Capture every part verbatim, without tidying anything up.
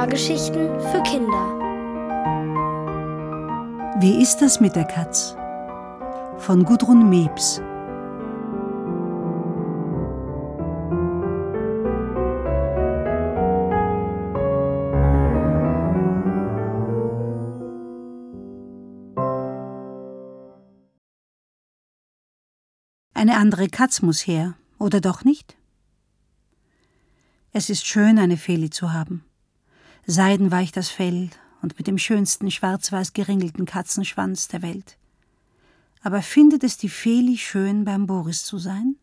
Hörgeschichten für Kinder. Wie ist das mit der Katz? Von Gudrun Mebs. Eine andere Katz muss her, oder doch nicht? Es ist schön, eine Feli zu haben. Seidenweich das Fell und mit dem schönsten schwarz-weiß geringelten Katzenschwanz der Welt. Aber findet es die Feli schön, beim Boris zu sein?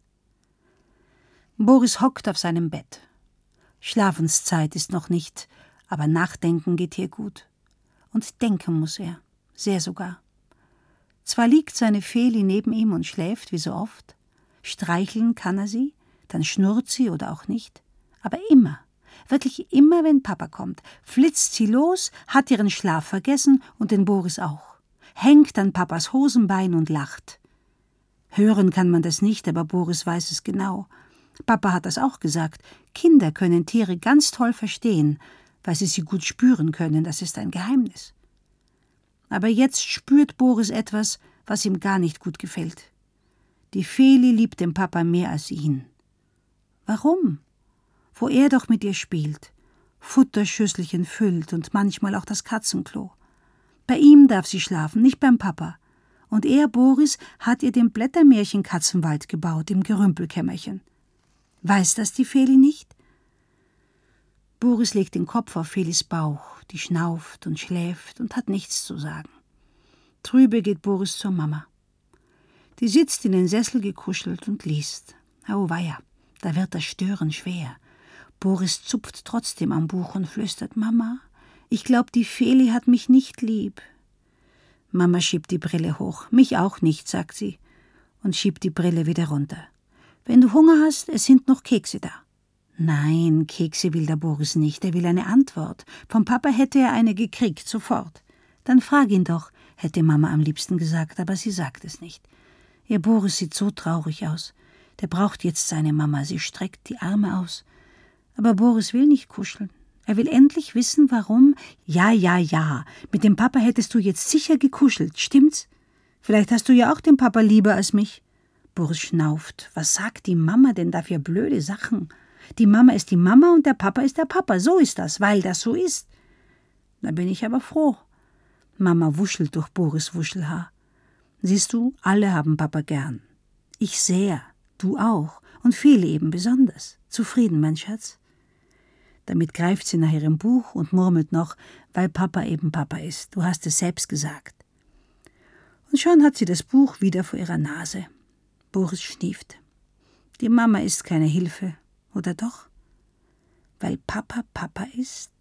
Boris hockt auf seinem Bett. Schlafenszeit ist noch nicht, aber Nachdenken geht hier gut. Und denken muss er, sehr sogar. Zwar liegt seine Feli neben ihm und schläft, wie so oft. Streicheln kann er sie, dann schnurrt sie oder auch nicht. Aber immer, wirklich immer, wenn Papa kommt, flitzt sie los, hat ihren Schlaf vergessen und den Boris auch. Hängt an Papas Hosenbein und lacht. Hören kann man das nicht, aber Boris weiß es genau. Papa hat das auch gesagt. Kinder können Tiere ganz toll verstehen, weil sie sie gut spüren können. Das ist ein Geheimnis. Aber jetzt spürt Boris etwas, was ihm gar nicht gut gefällt. Die Feli liebt den Papa mehr als ihn. Warum? Wo er doch mit ihr spielt, Futterschüsselchen füllt und manchmal auch das Katzenklo. Bei ihm darf sie schlafen, nicht beim Papa. Und er, Boris, hat ihr den Blättermärchen-Katzenwald gebaut im Gerümpelkämmerchen. Weiß das die Feli nicht? Boris legt den Kopf auf Felis Bauch, die schnauft und schläft und hat nichts zu sagen. Trübe geht Boris zur Mama. Die sitzt in den Sessel gekuschelt und liest. Oh weia, da wird das Stören schwer. Boris zupft trotzdem am Buch und flüstert: Mama, ich glaub, die Feli hat mich nicht lieb. Mama schiebt die Brille hoch. Mich auch nicht, sagt sie und schiebt die Brille wieder runter. Wenn du Hunger hast, es sind noch Kekse da. Nein, Kekse will der Boris nicht, er will eine Antwort. Vom Papa hätte er eine gekriegt, sofort. Dann frag ihn doch, hätte Mama am liebsten gesagt, aber sie sagt es nicht. Ihr Boris sieht so traurig aus. Der braucht jetzt seine Mama, sie streckt die Arme aus. Aber Boris will nicht kuscheln. Er will endlich wissen, warum. Ja, ja, ja, mit dem Papa hättest du jetzt sicher gekuschelt, stimmt's? Vielleicht hast du ja auch den Papa lieber als mich. Boris schnauft. Was sagt die Mama denn da für blöde Sachen? Die Mama ist die Mama und der Papa ist der Papa. So ist das, weil das so ist. Da bin ich aber froh. Mama wuschelt durch Boris' Wuschelhaar. Siehst du, alle haben Papa gern. Ich sehr, du auch und viele eben besonders. Zufrieden, mein Schatz? Damit greift sie nach ihrem Buch und murmelt noch, weil Papa eben Papa ist. Du hast es selbst gesagt. Und schon hat sie das Buch wieder vor ihrer Nase. Boris schnieft. Die Mama ist keine Hilfe, oder doch? Weil Papa Papa ist?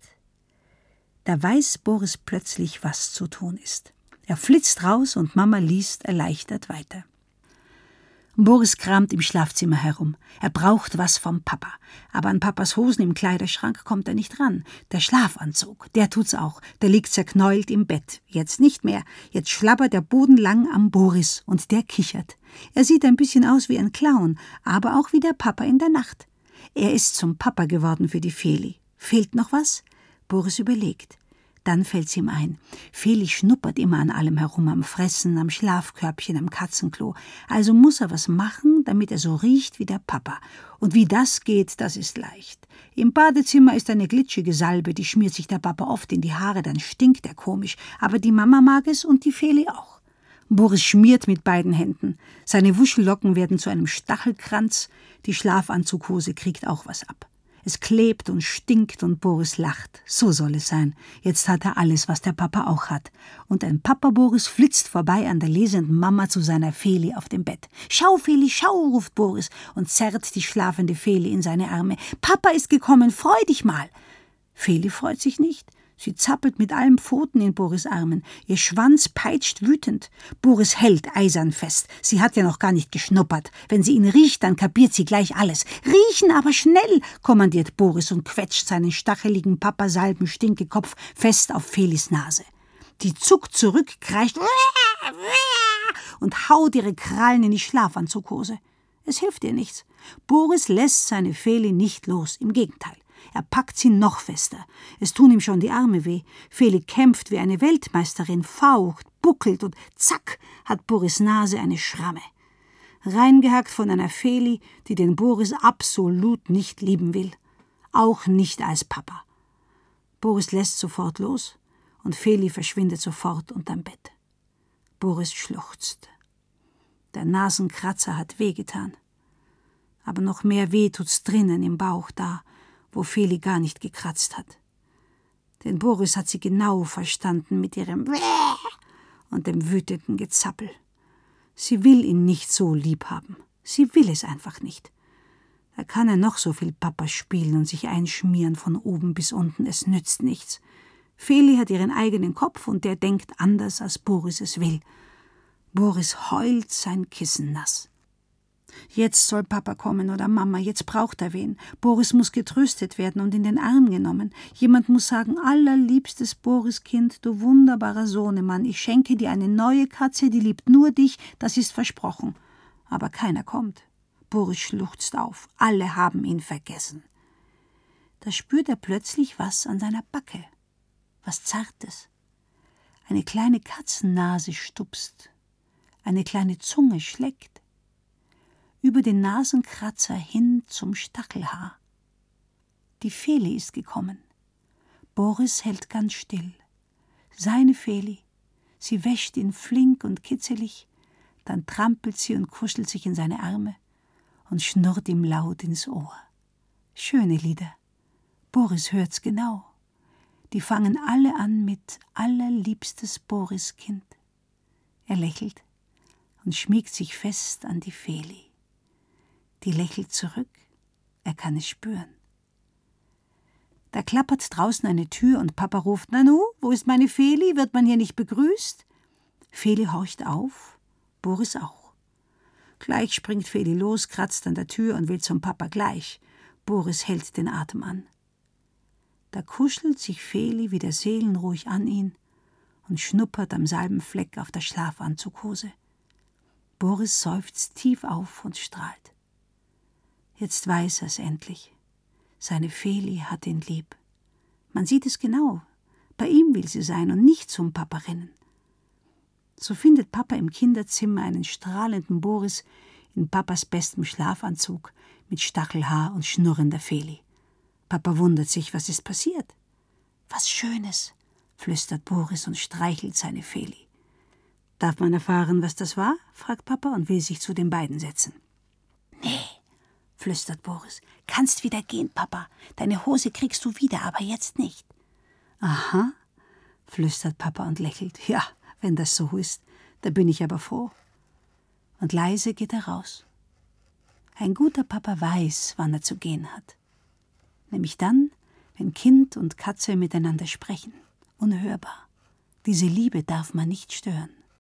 Da weiß Boris plötzlich, was zu tun ist. Er flitzt raus und Mama liest erleichtert weiter. Boris kramt im Schlafzimmer herum. Er braucht was vom Papa. Aber an Papas Hosen im Kleiderschrank kommt er nicht ran. Der Schlafanzug, der tut's auch. Der liegt zerknäult im Bett. Jetzt nicht mehr. Jetzt schlabbert der Boden lang am Boris und der kichert. Er sieht ein bisschen aus wie ein Clown, aber auch wie der Papa in der Nacht. Er ist zum Papa geworden für die Feli. Fehlt noch was? Boris überlegt. Dann fällt's ihm ein. Feli schnuppert immer an allem herum, am Fressen, am Schlafkörbchen, am Katzenklo. Also muss er was machen, damit er so riecht wie der Papa. Und wie das geht, das ist leicht. Im Badezimmer ist eine glitschige Salbe, die schmiert sich der Papa oft in die Haare, dann stinkt er komisch. Aber die Mama mag es und die Feli auch. Boris schmiert mit beiden Händen. Seine Wuschellocken werden zu einem Stachelkranz. Die Schlafanzughose kriegt auch was ab. Es klebt und stinkt und Boris lacht. So soll es sein. Jetzt hat er alles, was der Papa auch hat. Und ein Papa-Boris flitzt vorbei an der lesenden Mama zu seiner Feli auf dem Bett. »Schau, Feli, schau«, ruft Boris und zerrt die schlafende Feli in seine Arme. »Papa ist gekommen, freu dich mal!« Feli freut sich nicht. Sie zappelt mit allen Pfoten in Boris' Armen. Ihr Schwanz peitscht wütend. Boris hält eisern fest. Sie hat ja noch gar nicht geschnuppert. Wenn sie ihn riecht, dann kapiert sie gleich alles. »Riechen, aber schnell«, kommandiert Boris und quetscht seinen stacheligen Papasalben-Stinkekopf fest auf Felis Nase. Die zuckt zurück, kreischt und haut ihre Krallen in die Schlafanzughose. Es hilft ihr nichts. Boris lässt seine Feli nicht los, im Gegenteil. Er packt sie noch fester. Es tun ihm schon die Arme weh. Feli kämpft wie eine Weltmeisterin, faucht, buckelt und zack hat Boris' Nase eine Schramme. Reingehackt von einer Feli, die den Boris absolut nicht lieben will. Auch nicht als Papa. Boris lässt sofort los und Feli verschwindet sofort unterm Bett. Boris schluchzt. Der Nasenkratzer hat wehgetan. Aber noch mehr weh tut's drinnen im Bauch, da, wo Feli gar nicht gekratzt hat. Denn Boris hat sie genau verstanden mit ihrem Wäh und dem wütenden Gezappel. Sie will ihn nicht so lieb haben. Sie will es einfach nicht. Da kann er noch so viel Papa spielen und sich einschmieren von oben bis unten. Es nützt nichts. Feli hat ihren eigenen Kopf und der denkt anders, als Boris es will. Boris heult sein Kissen nass. Jetzt soll Papa kommen oder Mama, jetzt braucht er wen. Boris muss getröstet werden und in den Arm genommen. Jemand muss sagen, allerliebstes Boriskind, du wunderbarer Sohnemann, ich schenke dir eine neue Katze, die liebt nur dich, das ist versprochen. Aber keiner kommt. Boris schluchzt auf, alle haben ihn vergessen. Da spürt er plötzlich was an seiner Backe, was Zartes. Eine kleine Katzennase stupst, eine kleine Zunge schleckt. Über den Nasenkratzer hin zum Stachelhaar. Die Feli ist gekommen. Boris hält ganz still. Seine Feli. Sie wäscht ihn flink und kitzelig, dann trampelt sie und kuschelt sich in seine Arme und schnurrt ihm laut ins Ohr. Schöne Lieder. Boris hört's genau. Die fangen alle an mit allerliebstes Boriskind. Er lächelt und schmiegt sich fest an die Feli. Die lächelt zurück, er kann es spüren. Da klappert draußen eine Tür und Papa ruft, »Nanu, wo ist meine Feli? Wird man hier nicht begrüßt?« Feli horcht auf, Boris auch. Gleich springt Feli los, kratzt an der Tür und will zum Papa gleich. Boris hält den Atem an. Da kuschelt sich Feli wieder seelenruhig an ihn und schnuppert am Salbenfleck auf der Schlafanzughose. Boris seufzt tief auf und strahlt. Jetzt weiß er's endlich. Seine Feli hat ihn lieb. Man sieht es genau. Bei ihm will sie sein und nicht zum Papa rennen. So findet Papa im Kinderzimmer einen strahlenden Boris in Papas bestem Schlafanzug mit Stachelhaar und schnurrender Feli. Papa wundert sich, was ist passiert? Was Schönes, flüstert Boris und streichelt seine Feli. Darf man erfahren, was das war? Fragt Papa und will sich zu den beiden setzen. Nee, flüstert Boris. Kannst wieder gehen, Papa. Deine Hose kriegst du wieder, aber jetzt nicht. Aha, flüstert Papa und lächelt. Ja, wenn das so ist, da bin ich aber froh. Und leise geht er raus. Ein guter Papa weiß, wann er zu gehen hat. Nämlich dann, wenn Kind und Katze miteinander sprechen. Unhörbar. Diese Liebe darf man nicht stören.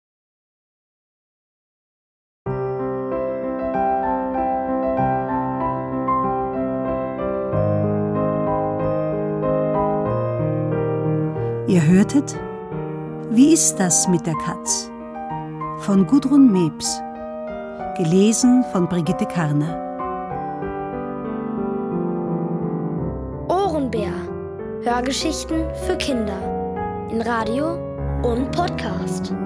Ihr hörtet »Wie ist das mit der Katz?« von Gudrun Mebs, gelesen von Brigitte Karner. Ohrenbär. Hörgeschichten für Kinder in Radio und Podcast.